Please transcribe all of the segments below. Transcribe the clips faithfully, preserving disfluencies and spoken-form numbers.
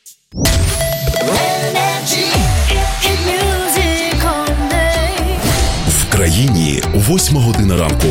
В країні восьма година ранку.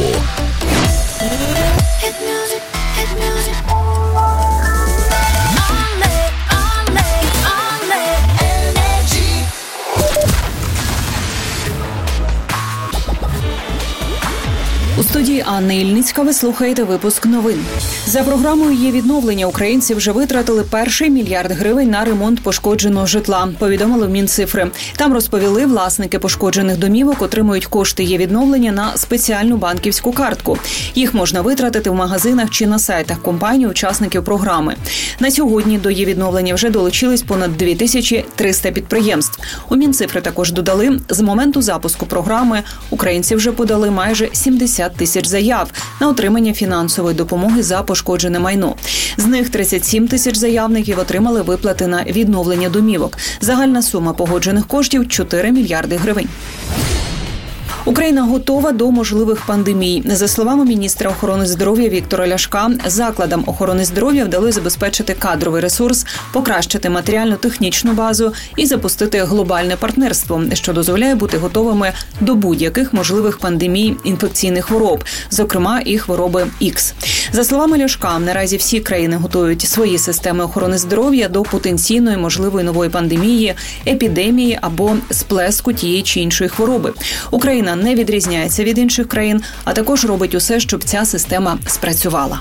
У студії Анни Ільницька ви слухаєте випуск новин. За програмою «Є відновлення» українці вже витратили перший мільярд гривень на ремонт пошкодженого житла, повідомили в Мінцифри. Там розповіли, власники пошкоджених домівок отримують кошти «Є відновлення» на спеціальну банківську картку. Їх можна витратити в магазинах чи на сайтах компаній-учасників програми. На сьогодні до «Є відновлення» вже долучились понад дві тисячі триста підприємств. У Мінцифри також додали, з моменту запуску програми українці вже подали майже сімдесят тисяч заяв на отримання фінансової допомоги за пошкоджене майно. З них тридцять сім тисяч заявників отримали виплати на відновлення домівок. Загальна сума погоджених коштів – чотири мільярди гривень. Україна готова до можливих пандемій. За словами міністра охорони здоров'я Віктора Ляшка, закладам охорони здоров'я вдалося забезпечити кадровий ресурс, покращити матеріально-технічну базу і запустити глобальне партнерство, що дозволяє бути готовими до будь-яких можливих пандемій інфекційних хвороб, зокрема і хвороби Ікс. За словами Ляшка, наразі всі країни готують свої системи охорони здоров'я до потенційної можливої нової пандемії, епідемії або сплеску тієї чи іншої хвороби. Україна не відрізняється від інших країн, а також робить усе, щоб ця система спрацювала.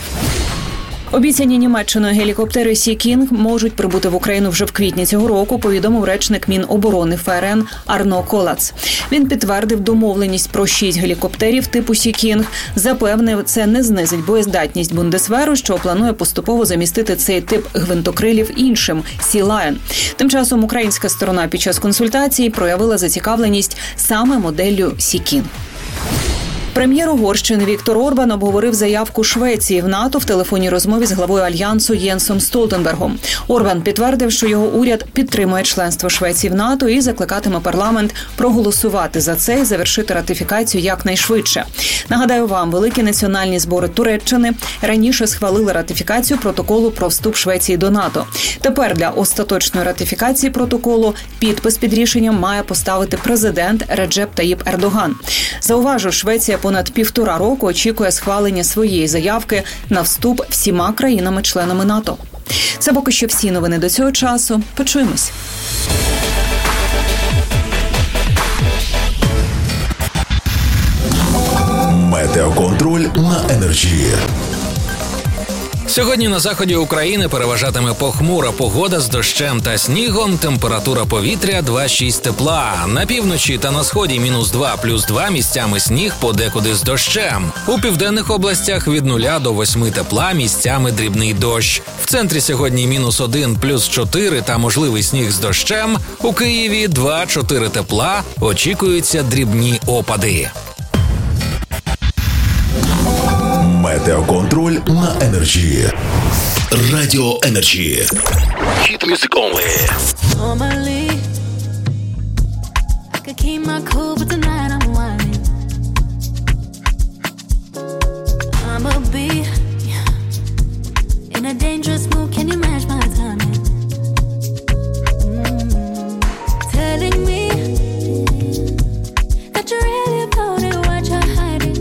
Обіцяні Німеччиною гелікоптери Сі Кінг можуть прибути в Україну вже в квітні цього року, повідомив речник Міноборони ФРН Арно Колац. Він підтвердив домовленість про шість гелікоптерів типу Сі Кінг. Запевнив, це не знизить боєздатність Бундесверу, що планує поступово замістити цей тип гвинтокрилів іншим – Сі Лайон. Тим часом українська сторона під час консультацій проявила зацікавленість саме моделлю Сі Кінг. Прем'єр Угорщини Віктор Орбан обговорив заявку Швеції в НАТО в телефонній розмові з главою Альянсу Єнсом Столтенбергом. Орбан підтвердив, що його уряд підтримує членство Швеції в НАТО і закликатиме парламент проголосувати за це і завершити ратифікацію якнайшвидше. Нагадаю вам, великі національні збори Туреччини раніше схвалили ратифікацію протоколу про вступ Швеції до НАТО. Тепер для остаточної ратифікації протоколу підпис під рішенням має поставити президент Реджеп Таїп Ердоган. Зауважу, Швеція понад півтора року очікує схвалення своєї заявки на вступ всіма країнами-членами НАТО. Це поки що всі новини до цього часу. Почуємось. Метеоконтроль на Енерджі. Сьогодні на заході України переважатиме похмура погода з дощем та снігом, температура повітря два-шість тепла. На півночі та на сході мінус два, плюс два, місцями сніг, подекуди з дощем. У південних областях від нуля до восьми тепла, місцями дрібний дощ. В центрі сьогодні мінус один, плюс чотири та можливий сніг з дощем. У Києві два-чотири тепла, очікуються дрібні опади. Метеоконтроль на Енерджі. Радіо Енерджі. Hit music only. Normally, I could keep my cool, but tonight I'm whining. I'ma be in a dangerous mood. Can you match my timing? Mm, telling me that you're really about it. What you're hiding?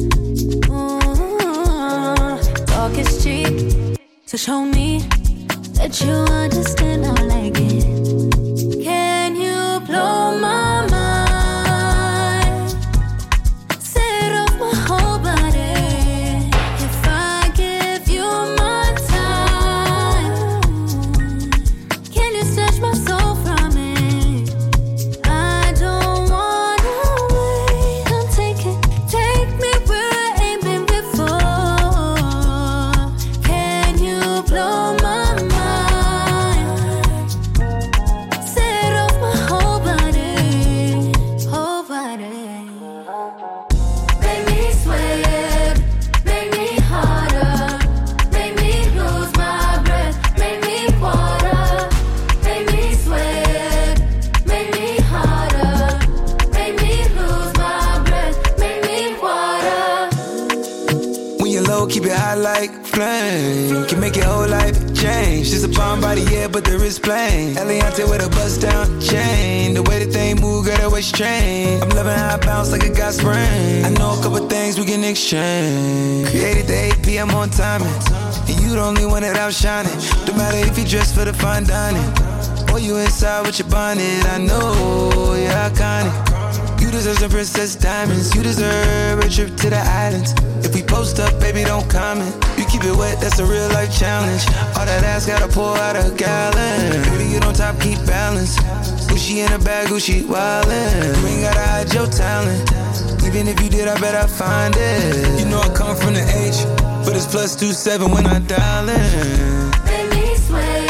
Mm, talk is cheap, so show me that you understand how I like it. Can you blow my mind? Set off my whole body. If I give you my time, can you snatch my soul from it? I don't wanna wait. Come take it, take me where I ain't been before. Can you blow my mind? fine body, yeah, but the wrist plain. Eliante with a bust down chain. The way that they move, girl, that waist train. I'm loving how I bounce like a got spring. I know a couple things we can exchange. Created the eight p.m. on timing, and you the only one that outshining. No matter if you dress for the fine dining, or you inside with your bonnet. I know you're iconic. You deserve some princess diamonds. You deserve a trip to the islands. If we post up, baby, don't comment. You keep it wet, that's a real life challenge. All that ass gotta pour out a gallon. Baby, you don't top, keep balance. Gucci in a bag, Gucci wildin'. You ain't gotta hide your talent. Even if you did, I bet I find it. You know I come from the H, but it's plus two seven when I dial in. Make me sweat.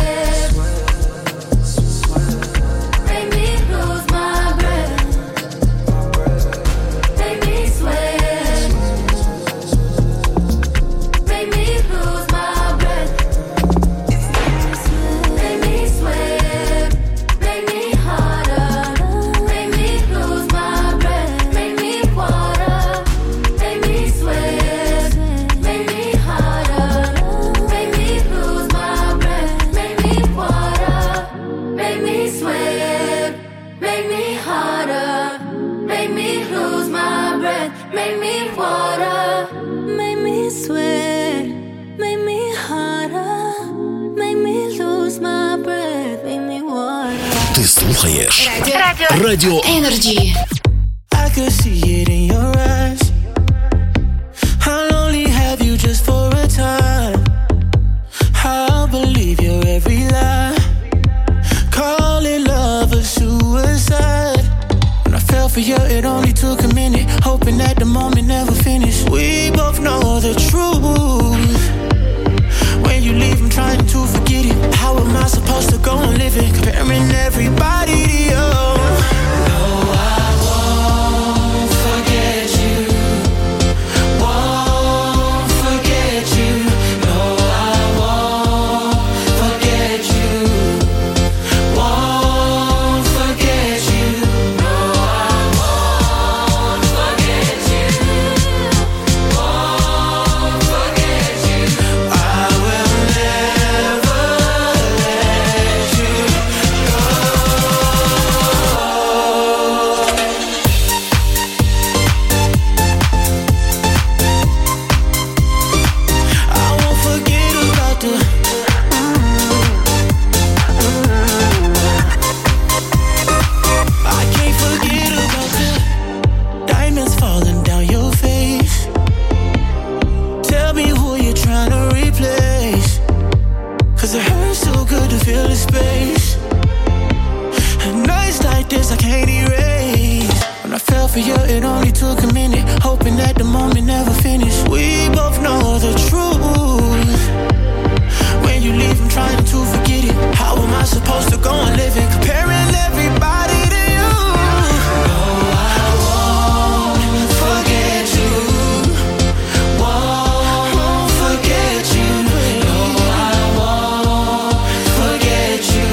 Ти слухаєш Радіо Energy. I could see it in your eyes. I'll only have you just for a time. I'll believe your every lie. Call it love or suicide. When I fell for you, it only took a minute. Hoping that the moment never finished. We both know the truth. When you leave, I'm trying to forget it. How am I supposed to go and live it? Comparing everybody to you. No, I won't forget you. Won't forget you. No, I won't forget you. Won't forget you. No, I won't forget you. Won't forget you. I will never let you go. I won't forget about the I can't forget about the diamonds falling down your face. Tell me who you're trying to replace. Cause it hurts so good to feel the space. And nights like this I can't erase. When I fell for you, it only took a minute. Hoping that the moment never finished. We both know the truth. When you leave, I'm trying to forget it. How am I supposed to go on living? Comparing everybody to you. No, I won't forget you. Won't forget you. No, I won't forget you.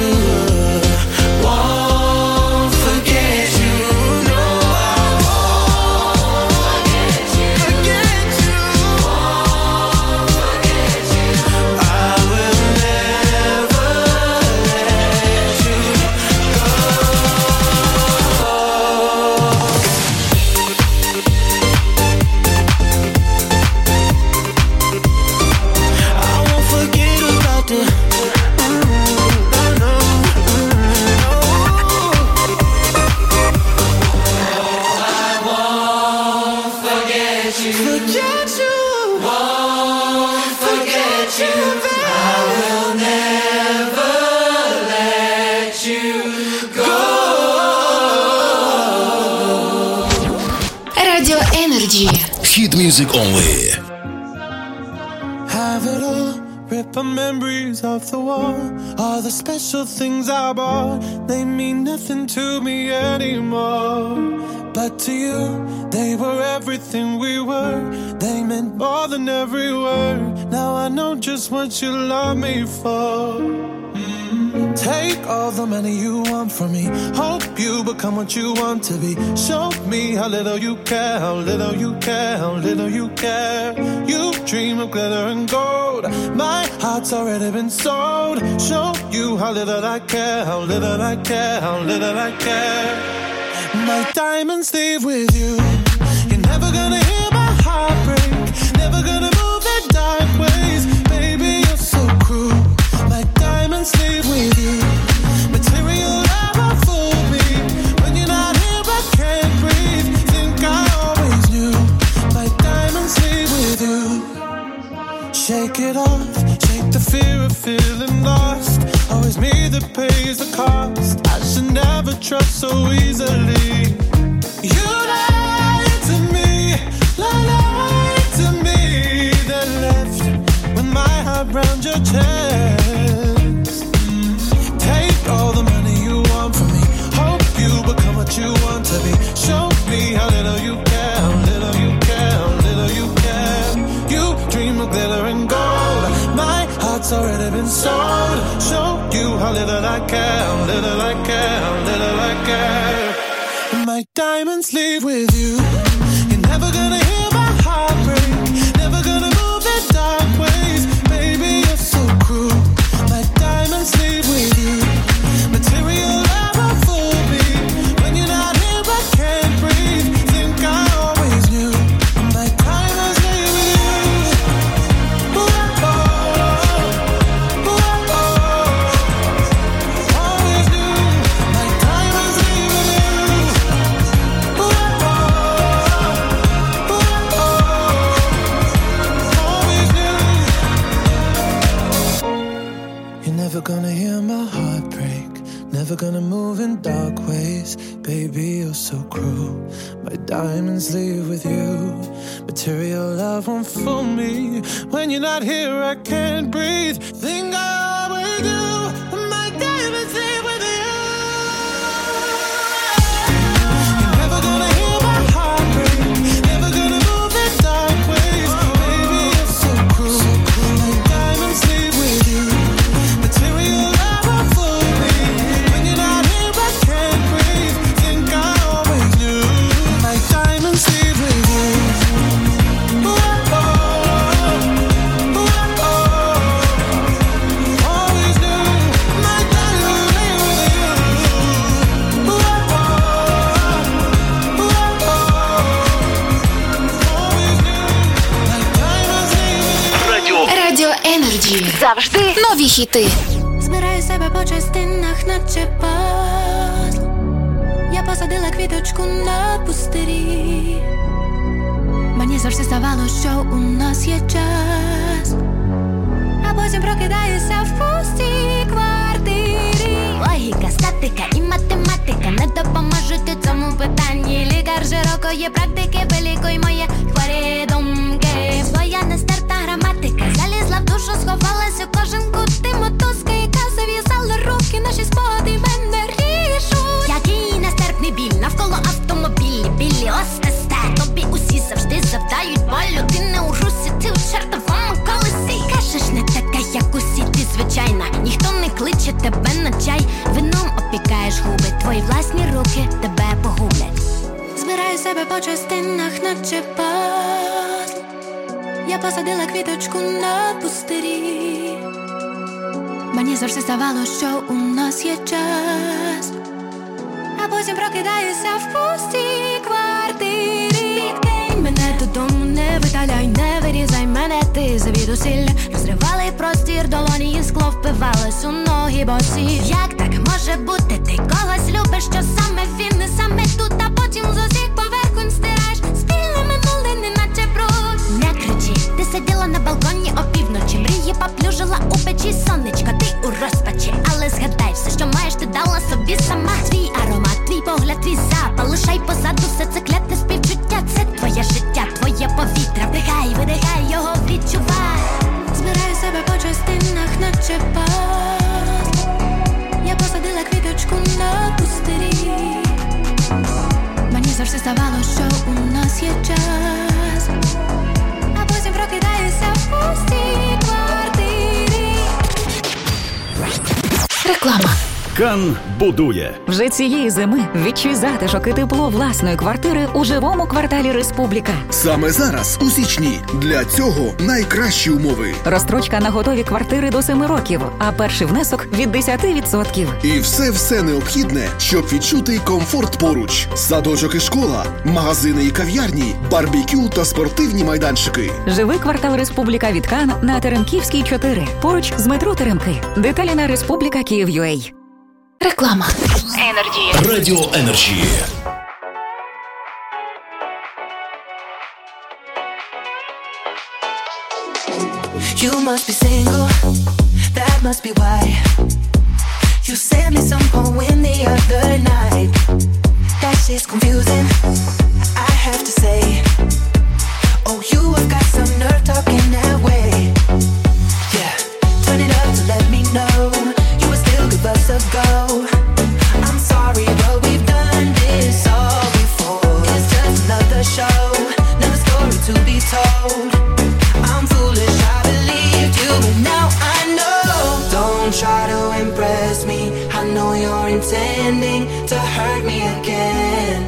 Won't forget you. No, I won't forget you. Forget you. Won't forget you. I will never let you go. I won't forget about the no, no, no. I won't forget you. Forget you. Won't forget you. I will never let you go. Радіо Energy. Hit music only. Have it all, rip our memories off the wall. All the special things I bought, they mean nothing to me anymore. But to you, they were everything we were. They meant more than every word. Now I know just what you love me for. Mm. Take Take all the money you want from me. Hope you become what you want to be. Show me how little you care, how little you care, how little you care. You dream of glitter and gold. My heart's already been sold. Show you how little I care, how little I care, how little I care. My diamonds leave with you. You're never gonna hear my heart break. Never gonna move in dark ways. Baby, you're so cruel. My diamonds leave with you. Material never fooled me. When you're not here, I can't breathe. Think I always knew. My diamonds leave with you. Shake it off. Shake the fear of feeling lost. Always me that pays the cost. I should never trust so easily. You lied to me, lied to me, then left with my heart round your chest. Mm. Take all the money you want from me. Hope you become what you want to be. Show me how little you care, how little you care, how little you care. You dream of glitter and gold. My heart's already been sold. Show you how little I care, how little I care, how little I care. My diamonds leave with you. You're never gonna hear my heart break. Never gonna move in dark ways. Baby, you're so cruel. My diamonds leave with you. Material never fooled me. When you're not here, I can't breathe. Think I always knew. My diamonds leave with you. Ooh, oh, ooh, oh. Always knew. My diamonds leave with you. Never gonna hear my heart break. Never gonna move in dark ways. Baby, you're so cruel. My diamonds leave with you. Material love won't fool me. When you're not here, I can't breathe. Think I always do. My diamonds leave with you. You're never gonna hear my heart break. Never gonna move in dark ways. Baby, you're so cruel. My diamonds leave with you. Material never fooled me. When you're not here, I can't breathe. Think I always knew. My diamonds leave with you. Ooh, oh, ooh, oh. Always knew. My diamonds leave with you. Ooh, oh, ooh, oh. Always knew. My diamonds leave with you. Радіо Енерджі. Завжди нові хіти. Збираю себе по частинах, наче пазл. Я посадила квіточку на пустирі. Мені завжди здавалося, що у нас є час, а потім прокидаюся в пустій квартирі. Логіка, статика і математика не допоможуть у цьому питанні. Лікар широкої практики, вилікуй мої хворі думки. Своя нестерпна граматика залізла в душу, сховалась у кожен кут. Ти мотузка, яка зав'язала руки, наші спогади мене ріжуть. Який нестерпний біль, навколо автомобілі, білі остесте. Тобі усі завжди завдають болю. Ти не у русі, ти у чертовому колесі. Кажеш, не така, як усі, ти звичайна. Ніхто не кличе тебе на чай. Вином опікаєш губи, твої власні руки тебе погублять. Збираю себе по частинах, наче пазл. Я посадила квіточку на пустирі. Мені завжди здавалося, що у нас є час, а потім прокидаюся в пустій квартирі. Підкинь мене додому, не видаляй, не вирізай мене, ти завідусілля. Розривали простір, долоні і скло впивалось у ноги босі. Як так може бути? Ти когось любиш, що саме він, не саме тут, а потім з усіх поверхонь стираєш спільне минуле, неначе бруд. Не кричи, ти сиділа на балконі опівночі, мрії поплюжила у печі сонечко, ти у розпачі, але згадай все, що маєш, ти дала собі сама. Твій аромат, твій погляд, твій запах, лишай позаду все це клятне співчуття. Це твоє життя, твоє повітря, вдихай, видихай, його відчувай. Збираю себе по частинах, наче пазл. Я посадила квіточку на пустирі. Мені завжди здавалося, що у нас є час, а потім прокидаюся в пустій квартирі. Реклама. Кан будує. Вже цієї зими відчуй затишок і тепло власної квартири у живому кварталі Республіка. Саме зараз, у січні, для цього найкращі умови. Розстрочка на готові квартири до семи років, а перший внесок від десять відсотків. І все-все необхідне, щоб відчути комфорт поруч. Садочок і школа, магазини і кав'ярні, барбекю та спортивні майданчики. Живий квартал Республіка від Кан на Теремківській чотири, поруч з метро Теремки. Деталі на Республіка Київ.ua. Реклама. Енерджі. Радіо Енерджі. You must be single, that must be why you sent me some poem the other night. That shit's confusing, I have to say. Oh, you have got some nerve talking that way. Yeah, turn it up to let me know you would still give us a go. I'm sorry, but we've done this all before. It's just another show, another story to be told. I'm foolish, I believed you, but now I know. Don't try to impress me, I know you're intending to hurt me again.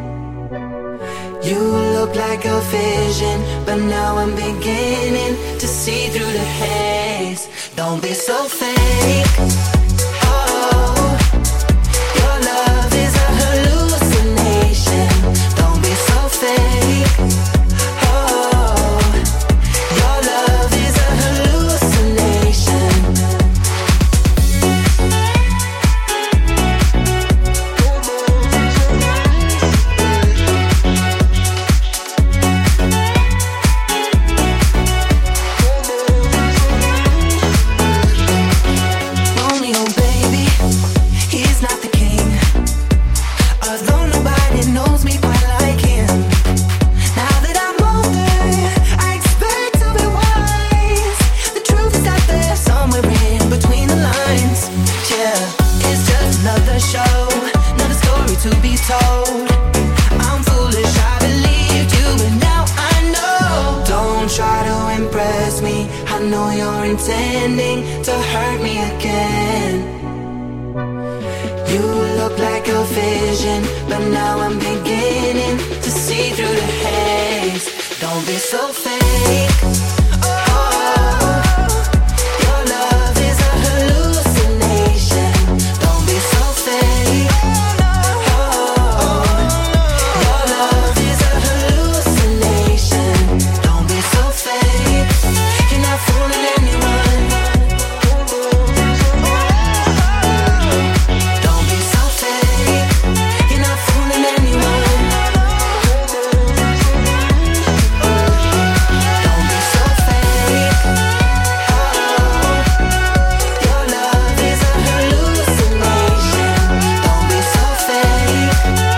You look like a vision, but now I'm beginning to see through the haze. Don't be so fake. Oh, your love is a hallucination. Don't be so fake. Oh, your love is a hallucination. Romeo, baby, he's not the king. Although nobody knows me quite like him. Now that I'm older, I expect to be wise. The truth is out there somewhere in between the lines. Yeah, it's just another show, another story to be told. I'm foolish, I believed you, but now I know. Don't try to impress me, I know you're intending to hurt me again. You look like a vision, but now I'm beginning to see through the haze. Don't be so fake. Oh, your love is a hallucination. Don't be so fake. Oh, your love is a hallucination. Don't be so fake. You're not fooling anyone. Don't be so fake. You're not fooling anyone. Don't be so fake. Oh, your love is a hallucination. Don't be so fake.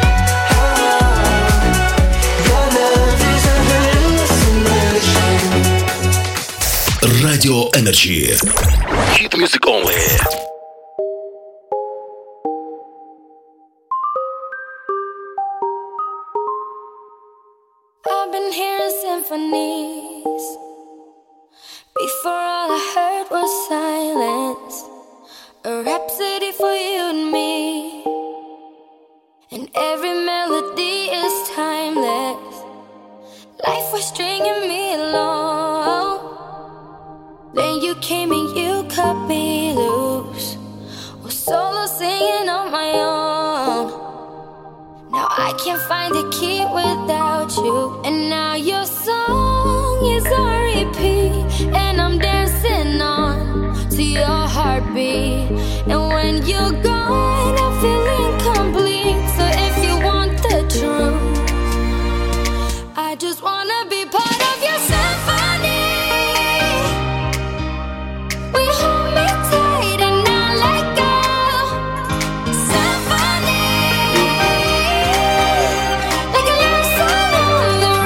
Oh, your love is a hallucination. Радіо Енерджі. Hit music only. I've been hearing symphonies. Before all I heard was silence. A rhapsody for you and me. And every melody is timeless. Life was stringing me along. Then you came and you cut me loose. Was solo singing on my own. Now I can't find the key without you. And now your song is on repeat. And I'm dancing on to your heartbeat. And when you're gone, I feel incomplete. So if you want the truth, I just wanna be part of your symphony. We hold me tight and not let go. Symphony, like a love song on the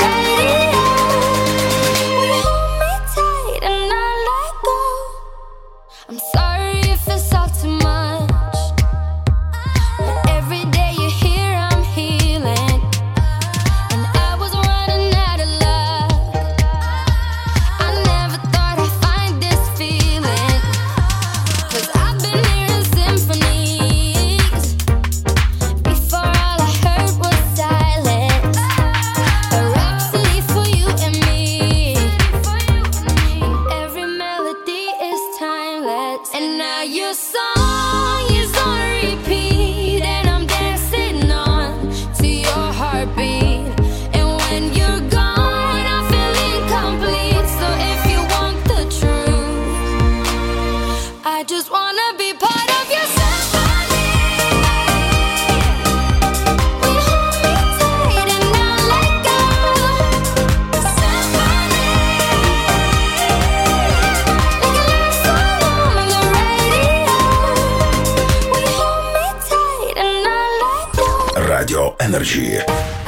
Радіо Енерджі.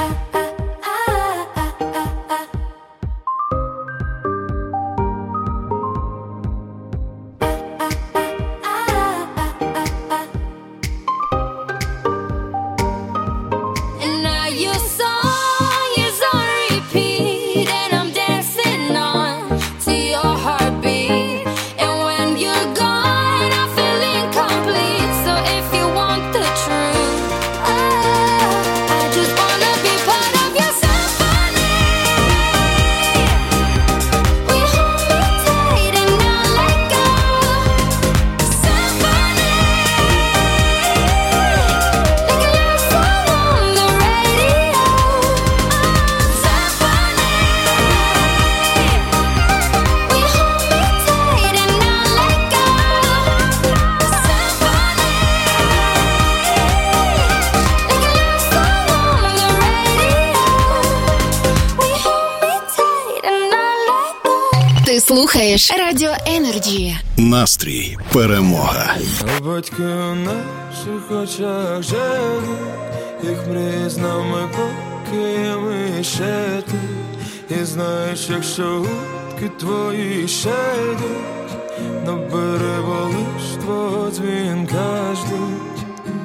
Слухаєш Радіо Енерджі. Настрій, перемога. А батьки у наших очах живуть, їх мрії з нами поки ми ще тут. І знаєш, якщо гудки твої ще йдуть, на берег лиш твого дзвінка ждуть.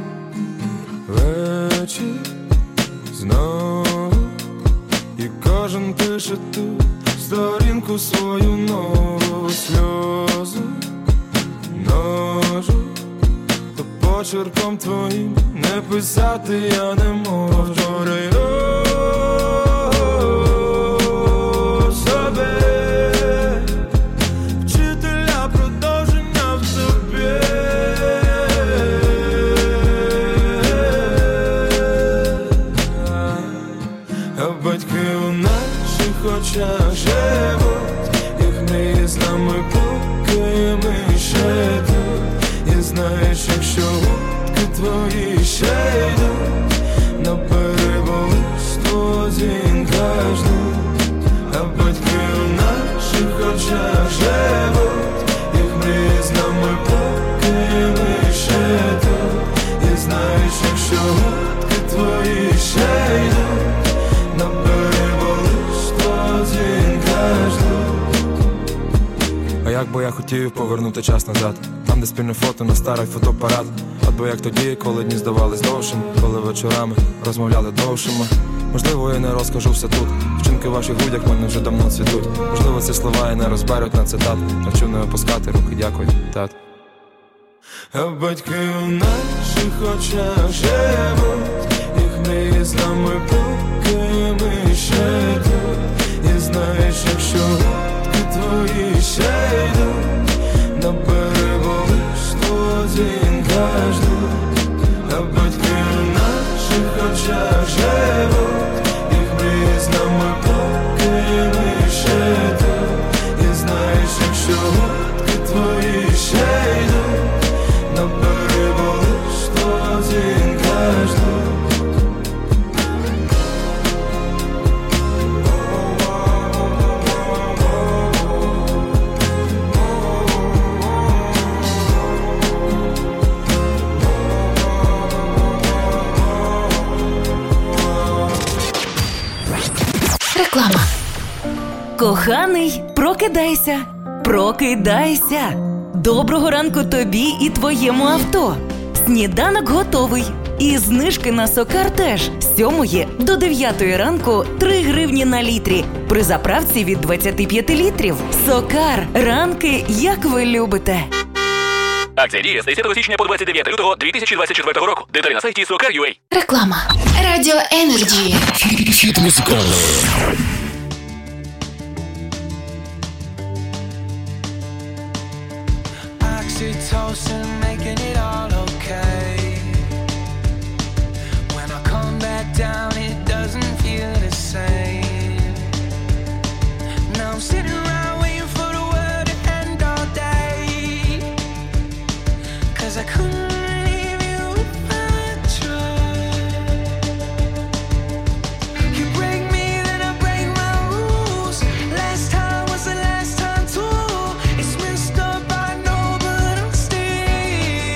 Вечір знову, і кожен пише тут сторінку свою нову, сльозу ножу, то почерком твоїм не писати я не можу. Повторюй собі, вчителя продовження в тобі. А батьки у наших очах живуть, їх мрії з нами поки ми ще тут. І знаєш, якщо гудки твої ще йдуть, на берегу лиш твого дзвінка ждуть. А батьки у наших очах живуть, їх мрії з нами поки ми ще тут. І знаєш, якщо гудки твої ще йдуть, на берегу лиш твого дзвінка ждуть. А як би я хотів повернути час назад, там, де спільне фото на старий фотоапарат. От би як тоді, коли дні здавались довшими, коли вечорами розмовляли довшими. Можливо, я не розкажу все тут, вчинки в ваших грудях мене вже давно цвітуть. Можливо, ці слова і не розберуть на цитат. Навчу не опускати руки, дякую, тат. А батьки у наших очах живуть, їх мрії з нами поки ми ще тут. І знаєш, якщо гудки твої ще йдуть, на берегу лиш твого дзвінка ждуть. А батьки у наших очах живуть, їх мрії з нами поки ми ще тут. І знаєш, якщо гудки твої ще йдуть, на берегу лиш твого дзвінка ждуть. Реклама. Коханий, прокидайся, прокидайся. Доброго ранку тобі і твоєму авто. Сніданок готовий. І знижки на Сокар теж. З сьомої до дев'ятої ранку три гривні на літрі. При заправці від двадцять п'ять літрів. Сокар. Ранки, як ви любите. Акція діє з десятого січня по двадцять дев'яте лютого дві тисячі двадцять четвертого року. Деталі на сайті сокар крапка ю а. Реклама. Радіо Енерджі. Хіт музикальний. Oxytocin, making it all okay. When I come back down, it doesn't feel the same. Now I'm sitting around waiting for the world to end all day. 'Cause I couldn't leave you if I tried. You break me, then I break my rules. Last time was the last time too. It's messed up, I know, but I'm still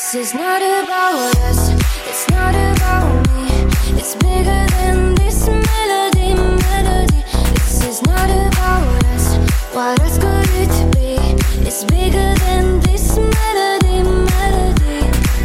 This is not about us, it's not about me. It's bigger than this melody, melody. This is not about us, what else could it be? It's bigger than this melody, melody.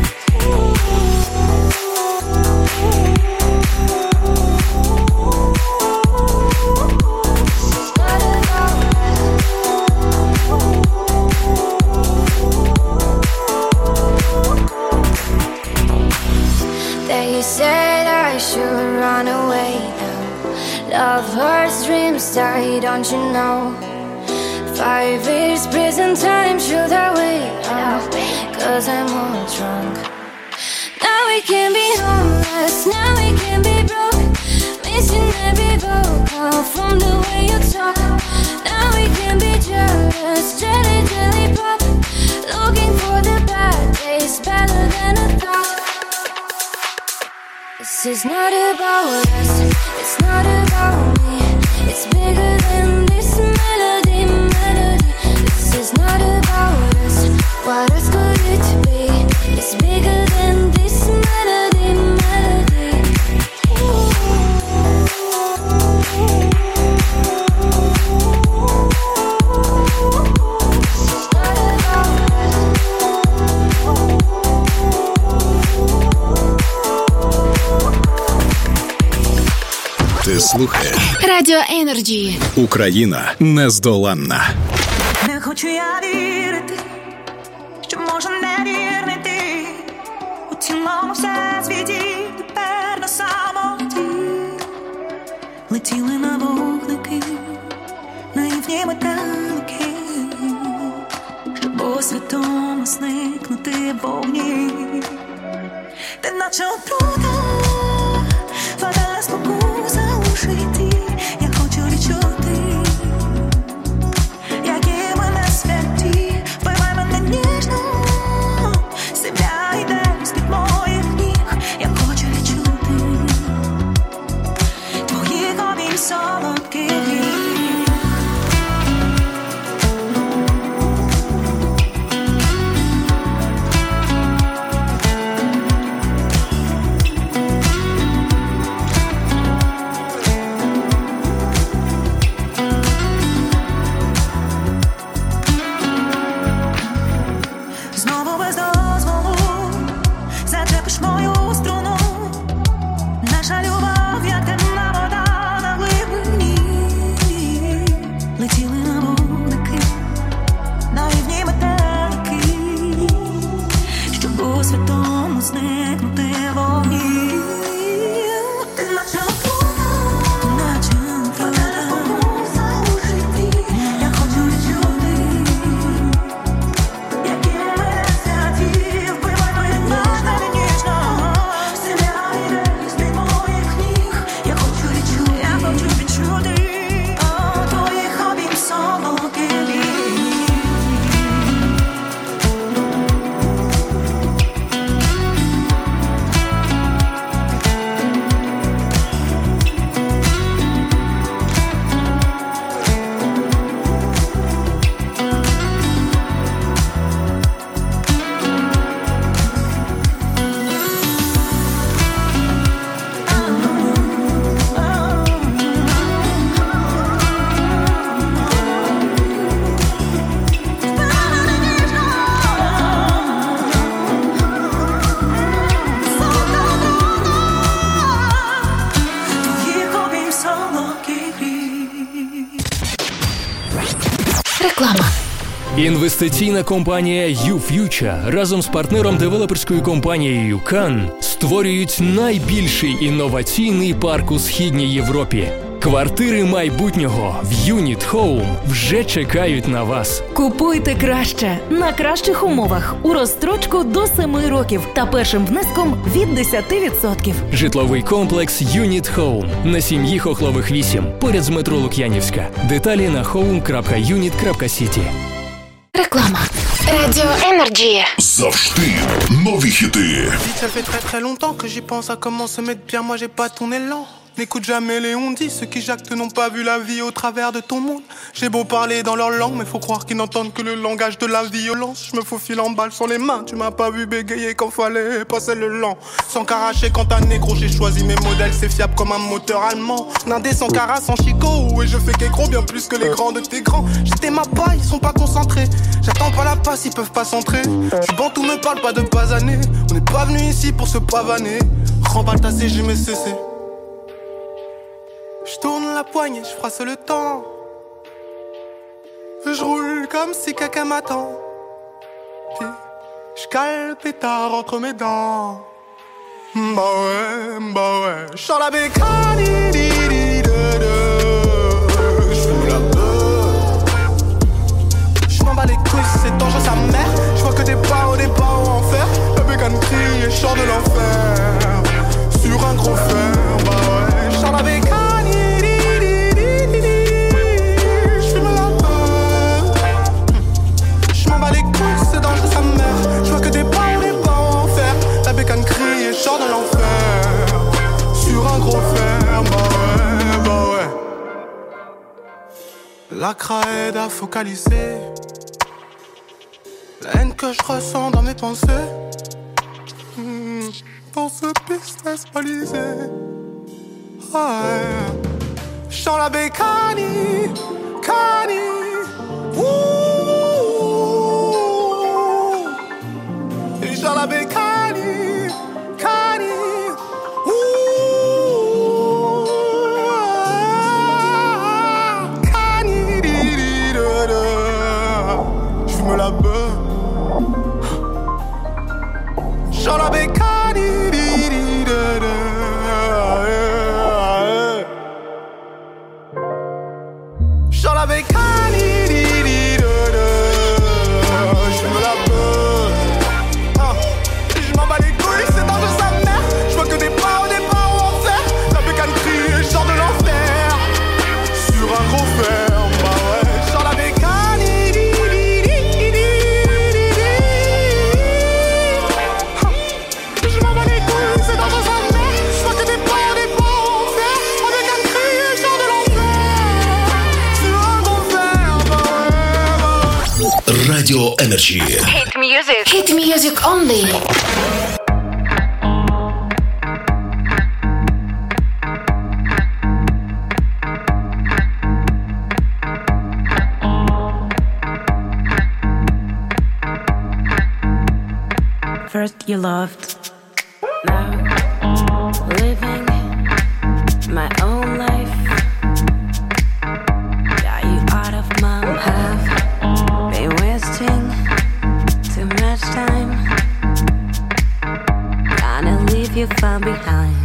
They said I should run away now. Love hurts, dreams die, don't you know? Five years prison time, should I wait now? Cause I'm all drunk. Now we can be homeless, now we can be broke. Missing every vocal from the way you talk. Now we can be jealous, jelly, jelly pop. Looking for the bad days, better than I thought. This is not about us, it's not about me. It's bigger than this melody, melody. This is not about us, what else could it be? It's bigger than this melody, melody. Ти слухаєш Радіо Енерджі. Україна нездоланна. Не хочу я вірити, що може не вірити. У цілому всесвіті тепер на самоті. Летіли на вогники, наївні метелики, щоб у святому зникнути в вогні. Ти наче отрута, вода спокуса у житті. Я хочу відчути, які ми не святі. Вбивай мене ніжно, земля йде з-під моїх ніг. Я хочу відчути твоїх обійм солодких. Реклама. Інвестиційна компанія YouFuture разом з партнером-девелоперською компанією Кан створюють найбільший інноваційний парк у Східній Європі. Квартири майбутнього в Юніт Хоум вже чекають на вас. Купуйте краще, на кращих умовах, у розстрочку до семи років та першим внеском від десять відсотків. Житловий комплекс Юніт Хоум на сім'ї Хохлових вісім, поряд з метро Лук'янівська. Деталі на хоум крапка юніт крапка сіті. Реклама. Радіо Енерджі. Завжди нові хіти. Ça fait très très longtemps que j'y pense à comment se mettre bien, moi j'ai pas ton élan. N'écoute jamais les on-dit, ceux qui jactent n'ont pas vu la vie au travers de ton monde. J'ai beau parler dans leur langue, mais faut croire qu'ils n'entendent que le langage de la violence. Je me faufile en balle sur les mains, tu m'as pas vu bégayer quand fallait passer le lent. Sans caracher quand un négro, j'ai choisi mes modèles, c'est fiable comme un moteur allemand. Nindé sans cara, sans chico, et je fais qu'écro bien plus que les grands de tes grands. J'étais ma paille, ils sont pas concentrés. J'attends pas la passe, ils peuvent pas s'entrer. Je bantou, me parle pas de basaner. On n'est pas venu ici pour se pavaner. Remballe ta C G, mais C C. Je tourne la poignée, je froisse le temps. Je roule comme si quelqu'un m'attend. Puis je cale pétard entre mes dents. Bah ouais, bah ouais. J'sors la bécane, j'fume la beuh. J'm'en bats les couilles, c'est dangereux sa mère. J'vois que des barreaux, des barreaux en fer. La bécane crie et j'sors de l'enfer. Sur un gros fer, bah ouais. J'sors la bécane. Sors de l'enfer, sur un gros fer, bah ouais, bah ouais. La cra aide à focaliser la haine que je ressens dans mes pensées, mmh, dans ce business balisé. Ah ouais. J'sens la bécanie, cani, ouh. Et j'sens la bécanie. La beuh, j'en la bécane, j'en la bécane, j'fume la beuh, je m'en bats les couilles, c'est dangereux sa mère, je vois que des barreaux, des barreaux en fer, la bécane crie et je sors de l'enfer, sur un gros fer, bah ouais, j'en la bécane. Radio Energy. Hit music. Hit music only. First you loved, now living my own life. Got you out of my half. Wasting too much time. Gonna leave you far behind.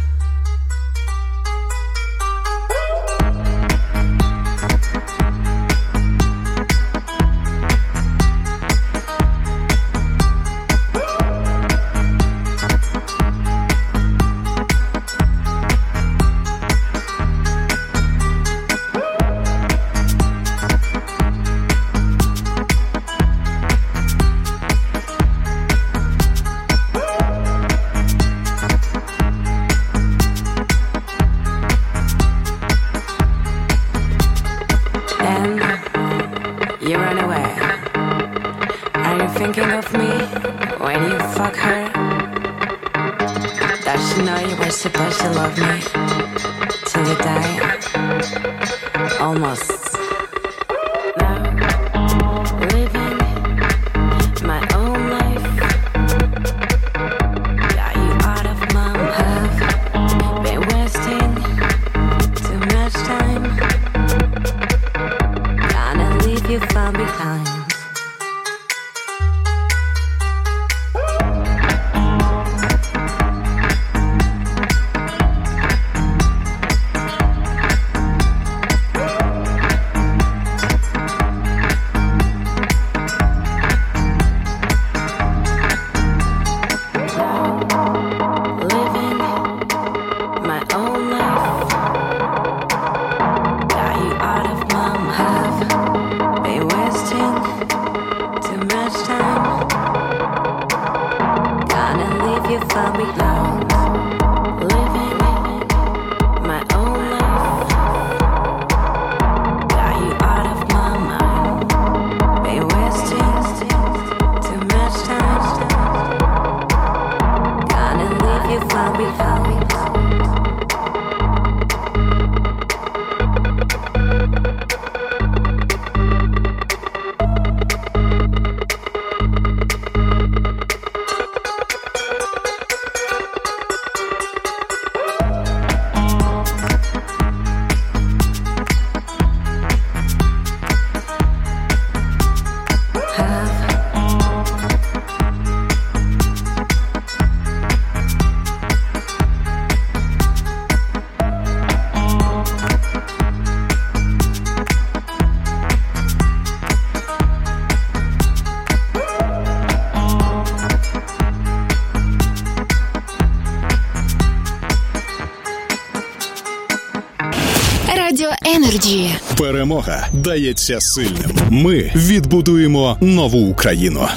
Thinking of me when you fuck her. Does she know you were supposed to love me till you die? Almost. Now, living my own life. Got you out of my half. Been wasting too much time. Gonna leave you far behind. Been wasting Перемога дається сильним. Ми відбудуємо нову Україну.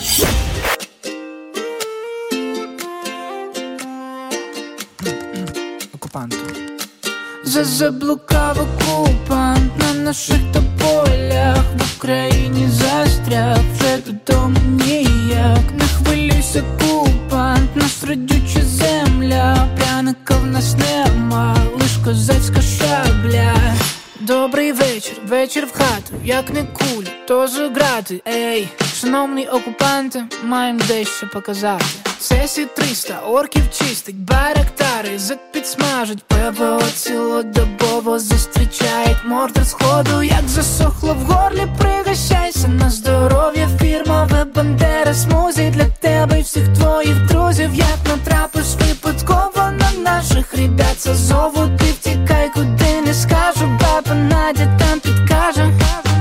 Заблукав окупант на наших тополях, в Україні застряг, вже додому ніяк. Не хвилюйся, окупант, нас родюча земля, пряника в нас нема, лиш козацька шабля. Добрий вечір, вечір в хату, як не кулі, то зіграти. Ей, шановні окупанти, маєм дещо показати. Сесі триста, орків чистить, байрактари, зек підсмажить, ПВО цілодобово зустрічають. Мордор сходу, як засохло в горлі, пригощайся на здоров'я, фірмове Бандера смузі для тебе і всіх твоїх друзів. Як натрапиш випадково на наших ребят з Азову, ти втікай, куди не скажу, баба Надя там підкаже.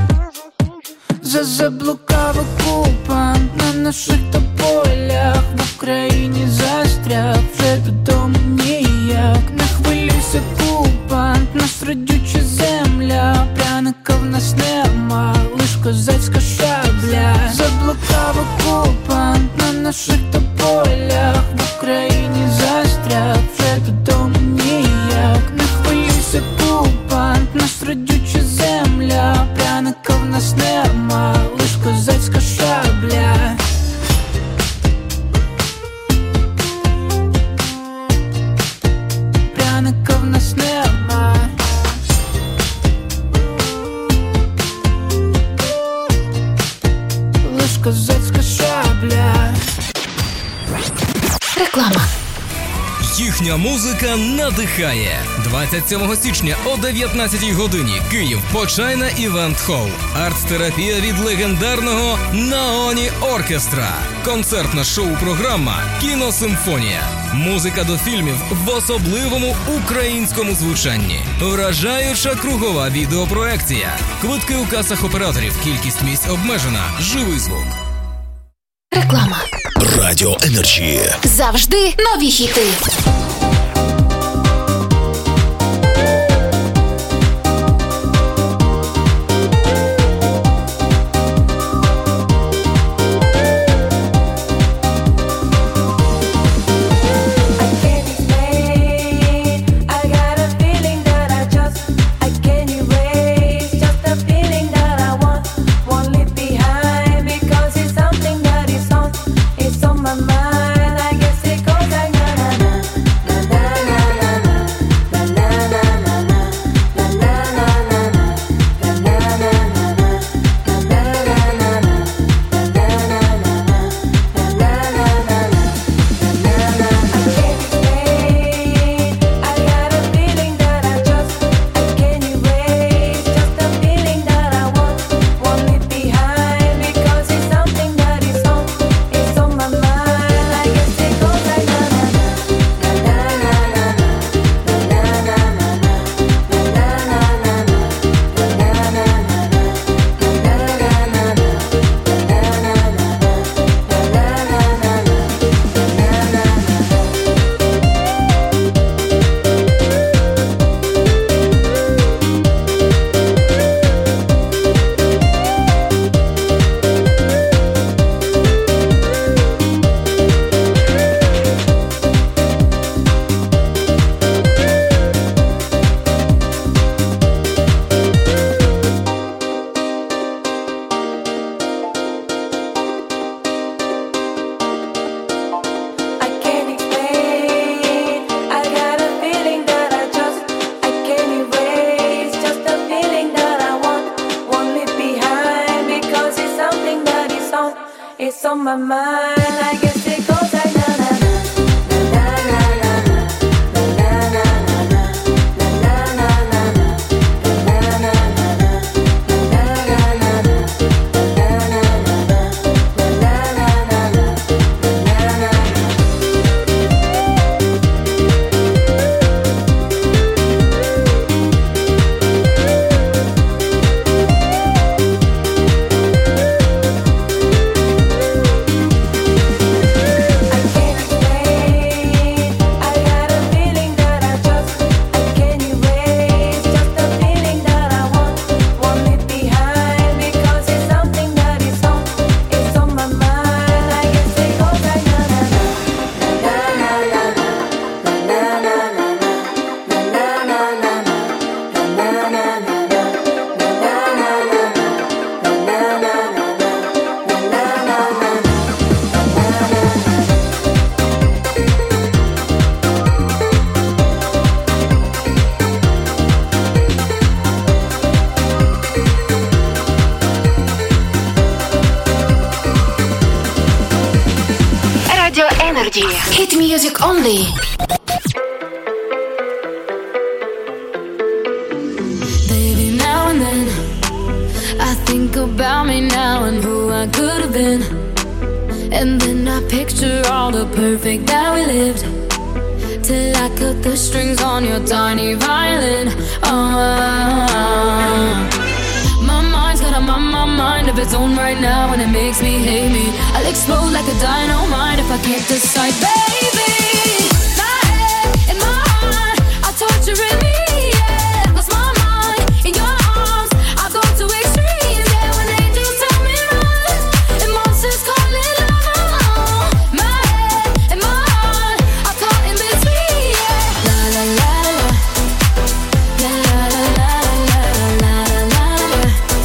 Заблукав окупант на наших тополях, в Україні застряг, вже додому ніяк. Не хвилюйся, окупант, нас родюча земля, пряника в нас нема, лиш козацька шабля. Заблукав окупант на наших тополях, в Україні застряг, вже додому ніяк. Не хвилюйся, окупант, нас родюча земля, пряника в нас нема, лиш козацька шабля. Пряника в нас нема, лиш козацька шабля. Реклама. Їхня музика надихає. двадцять сьомого січня о дев'ятнадцятій годині. Київ. Почайна Івент Холл. Арт-терапія від легендарного Наоні Оркестра. Концертна шоу-програма «Кіносимфонія». Музика до фільмів в особливому українському звучанні. Вражаюча кругова відеопроекція. Квитки у касах операторів. Кількість місць обмежена. Живий звук. Реклама. Радіо Енерджі. Завжди нові хіти. It's on my mind, I guess it goes like na na na na na na na na na Energy. Hit music only. Baby, now and then I think about me now and who I could have been. And then I picture all the perfect that we lived, till I cut the strings on your tiny violin. Oh, my mind's got a my, my mind of its own right now, and it makes me hate me. I'll explode like a dynamite if I can't decide, baby. My head and my heart are torturing me. Yeah, lost my mind in your arms. I go to extremes. Yeah, when angels tell me run and monsters call it love. My head and my heart are caught in between. Yeah, la la la la, la la la la la la la.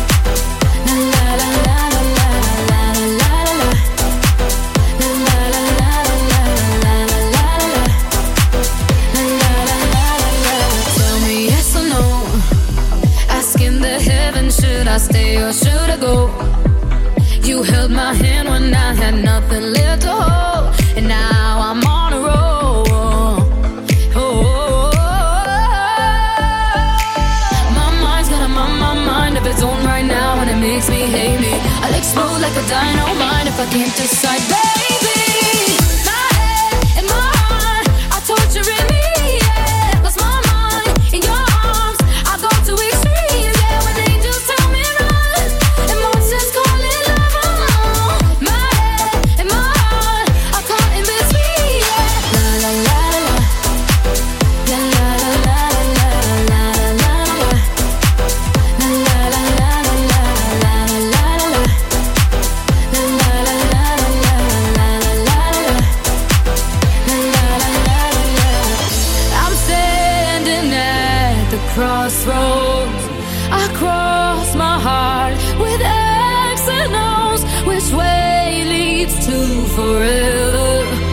Should I stay or should I go? You held my hand when I had nothing left to hold, and now I'm on a roll. Oh, my mind's got a my, my mind of its own right now, and it makes me hate me. I'll explode like a dynamite if I can't decide, baby. My head and my heart are torturing me. Yeah, lost my mind in your arms. I go to extremes. Yeah, when angels tell me run and monsters call it love. My head and my heart are caught in between. Yeah, la la la la, la la la la la la la, la la la la la la la la. I'm standing at the crossroads. I cross my heart with X and O's. Which way leads to forever?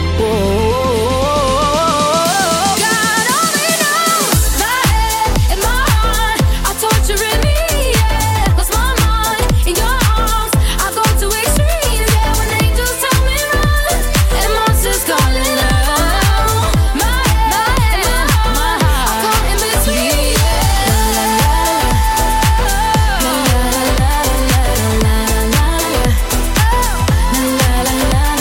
Whoa. God only knows. My head and my heart are torturing me. Yeah, lost my mind in your arms. I go to extremes. Yeah, when angels tell me run and monsters call it love. My head and my heart are caught in between. La la la la, la la la la la, la la la la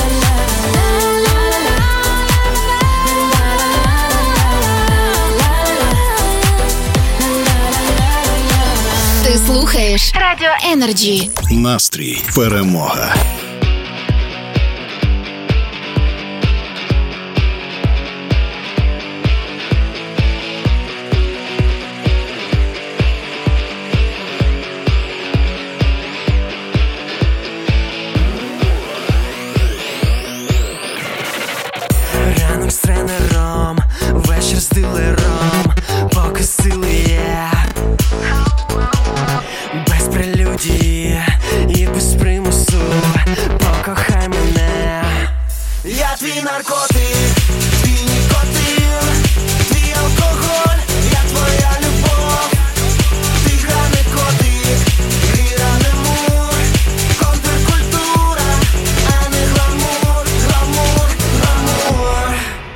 la. Ти слухаєш Радіо Energy. Настрій перемога. Ранок з тренером, вечір з дилером, поки сили є, без прелюдії і без примусу. Покохай мене. Я твій наркотик, твій нікотин, твій алкоголь, я твоя любов. Ти гра не котик, гра не мур, контркультура, а не гламур, гламур, гламур.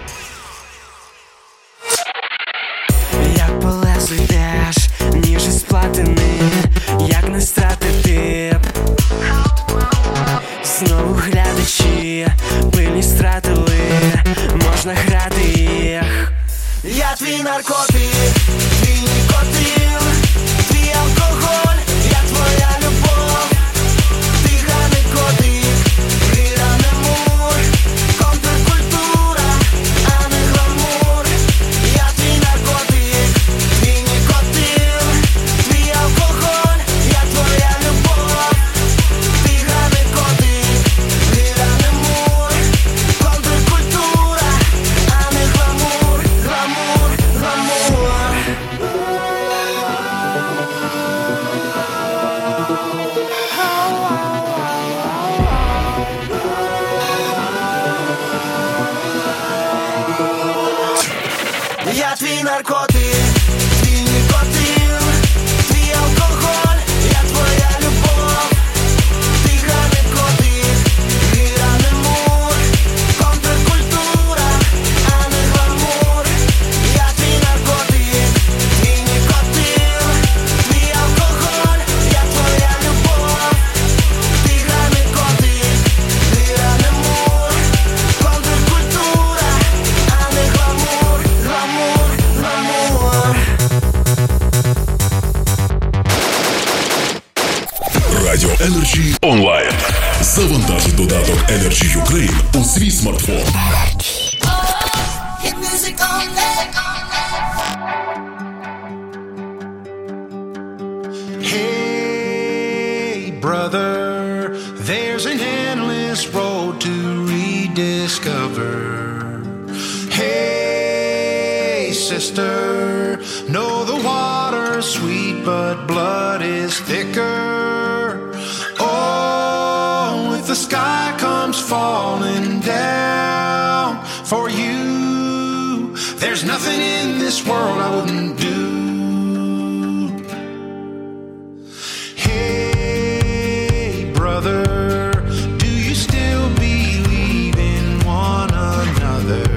Як по лезу йдеш, ніж із платини, як не стратити. Знову глядачі пильність стратили, можна грати їх. Я твій наркотик, твій нікотин, твій алкоголь, я твоя любов. Ти гра не котик, гра не мур, контркультура, а не гламур. Я твій наркотик, твій нікотин, твій алкоголь, я твоя любов. Ти гра не котик, гра не мур, контркультура, а не гламур, гламур, гламур. Радіо Energy онлайн. Завантаж додаток Energy Ukraine у свій смартфон. Hey, brother, there's an endless road to rediscover. Hey, sister, know the water's sweet, but blood is thicker. Oh, if the sky comes falling down for you, there's nothing in this world I wouldn't do. Hey, brother, do you still believe in one another?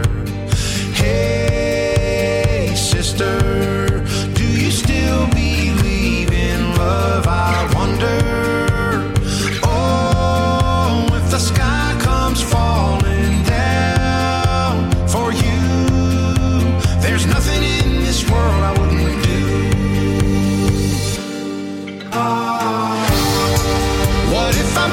Hey, sister, do you still believe in love? I wonder. Oh, if the sky comes falling down for you, there's nothing in this world I wouldn't do. Oh, what if I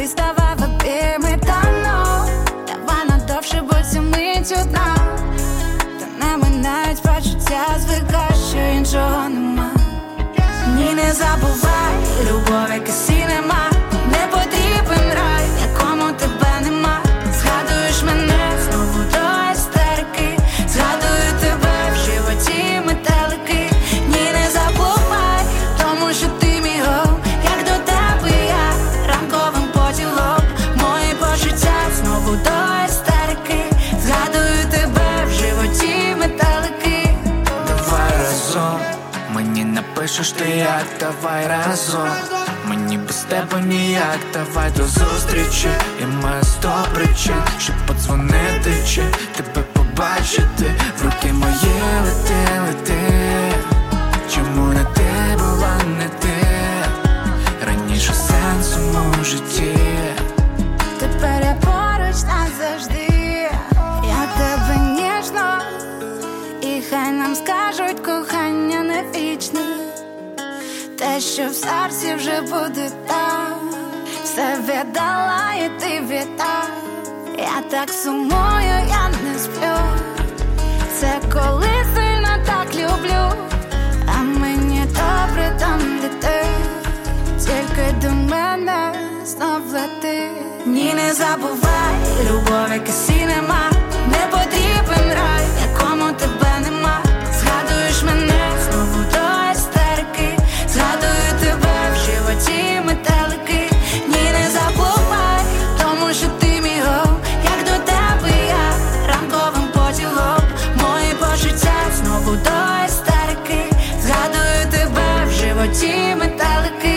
Малий, ставай в обійми та ну, давай надовше, бо ця мить одна. Та не минають почуття, звикай, що іншого нема. Ні, не забувай, любов, якась і нема. Не потрібен рай, в якому тебе нема. Згадуєш мене знову до істерики. Згадую тебе в животі метелики. Ні, не забувай, тому що ти мій гол. Як до тебе я ранковим поділом. Мої почуття знову до істерики. Згадую тебе в животі метелики. Давай разом, мені напишеш ти як, давай разом. Мені без тебе ніяк, давай до зустрічі. Я маю сто причин, щоб подзвонити чи тебе побачити. В руки мої лети, лети. Чому не ти була, не ти? Раніше сенс у моєму житті. Тепер я поруч назавжди. Я тебе ніжно. І хай нам скажуть, кохання не вічне. Те, що в серці вже буде там. Все віддала і ти віддав. Я так сумую, я не сплю. Це коли сильно так люблю. А мені добре там, де ти. Тільки до мене знов лети. Ні, не забувай, любов, якась і нема. Не потрібен рай, в якому тебе нема. Згадуєш мене знову до істерики. Згадую тебе в животі метелики. Ні, не забувай, тому що ти мій гол. Як до тебе я ранковим поділом. Мої почуття знову до істерики. Згадую тебе в животі метелики.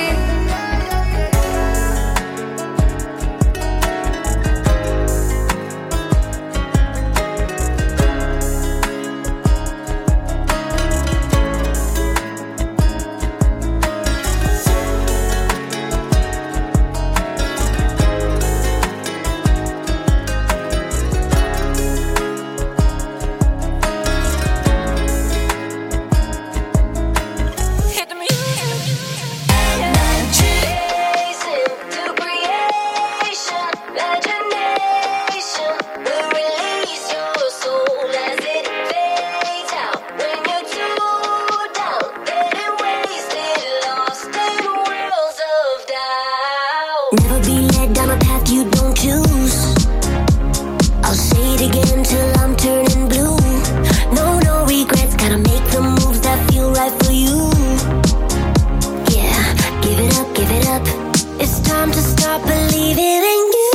Never be led down a path you don't choose. I'll say it again till I'm turning blue. No, no regrets, gotta make the moves that feel right for you. Yeah, give it up, give it up. It's time to start believing in you.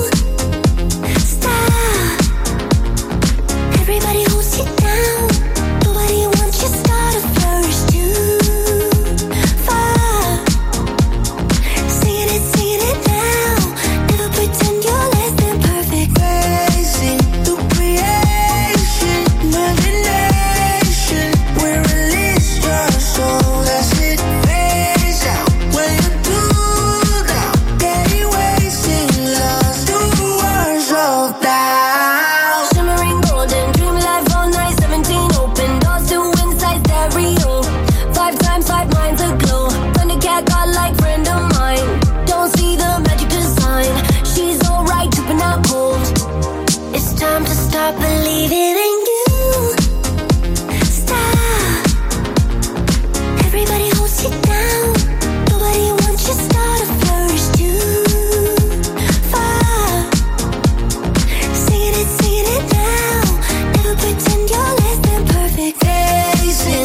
Stop. Everybody holds you down. Nobody wants you started first. Too far. Singing it, singing it now. Never pretend you're less than perfect. Racing through creation, imagination. We're released your soul, that's it. Phase out when you do that. Getting wasted, lost to words of doubt. Shimmering golden, dream life all night. Seventeen open doors to inside stereo. Five times, five minds aglow. Thundercat got like friend of mine. Don't see the magic design. She's alright, tripping out cold. It's time to start believing in you. Stop. Everybody holds you down. Nobody wants you started first. Too far. Singing it, singing it now. Never pretend you're less than perfect. Racing